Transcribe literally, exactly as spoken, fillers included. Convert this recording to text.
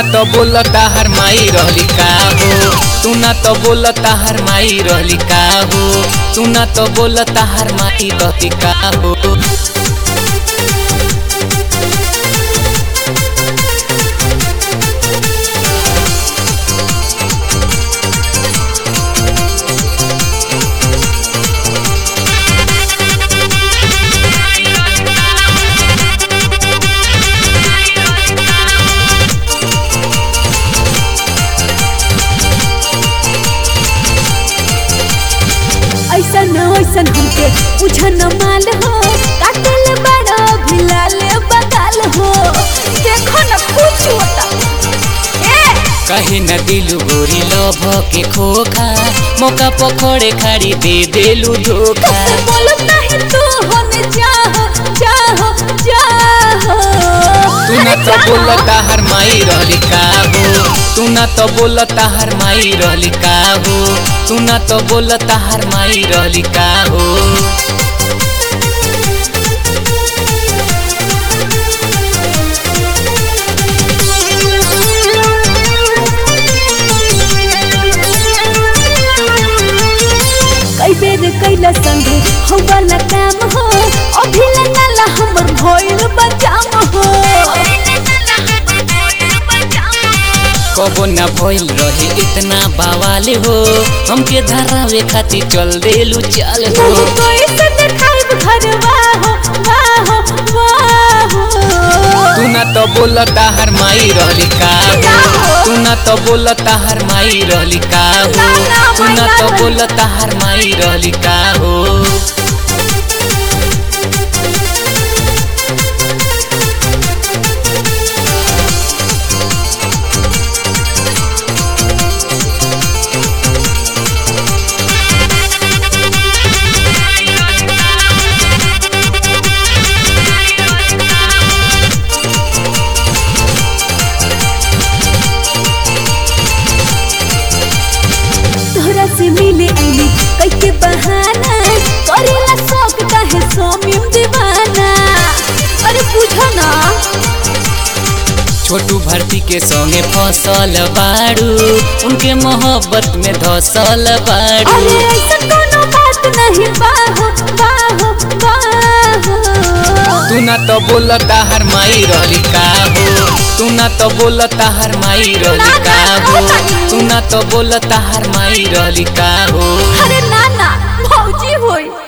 ना तो बोलता हर माई रहली का हो, तू ना तो बोलता हर माई रहली का हो, तू ना तो बोलता हर माई रहली का हो। ऐसन ऐसन हमके पूछा न माल हो, काटल बड़ा भिलाल बगाल हो, देखो न कुछ होता ए कहे न दिलु गोरी लोभ के खोखा, मौका पकड़े खाड़ी दे देलू धोखा। बोलत नहीं तू होने जाहो जाहो जाहो, तू ना तो बोलता हर माई रहली का हो, तू ना तो बोलता हर माई रहली का हो, तू ना तो बोलता हर माई रहली का हो। कई बेर कैला संगे हो वाला काम हो, अभी नाला हमर भइल बचाम हो। कबो न भइल रहे इतना बवाल हो, हमके धरावे खातिर चल देलू चल हो। कैसे देखाइब घरवा हो वाहो वाहो, तू ना तो बोलता हर माई रहली का हो, तू ना तो बोलता हर माई रहली का हो, तू ना तो बोलता हर माई रहली का हो। तोहरा से मिले आईली कैके बहाना, करेला शौक काहे सोमिम दीवाना। अरे पूछो ना छोटू भर्ती के संगे फसल बाड़ू, उनके मोहब्बत में धसल बाड़ू। अरे ऐसा कोनो बात नहीं बाहो बाहो बाहो, तू ना तो बोलता हर माई रहली का हो, तू ना तो बोलता हर माई रहली का हो, तू ना तो बोलता हर माई रहली का हो। अरे ना ना भौजी होई।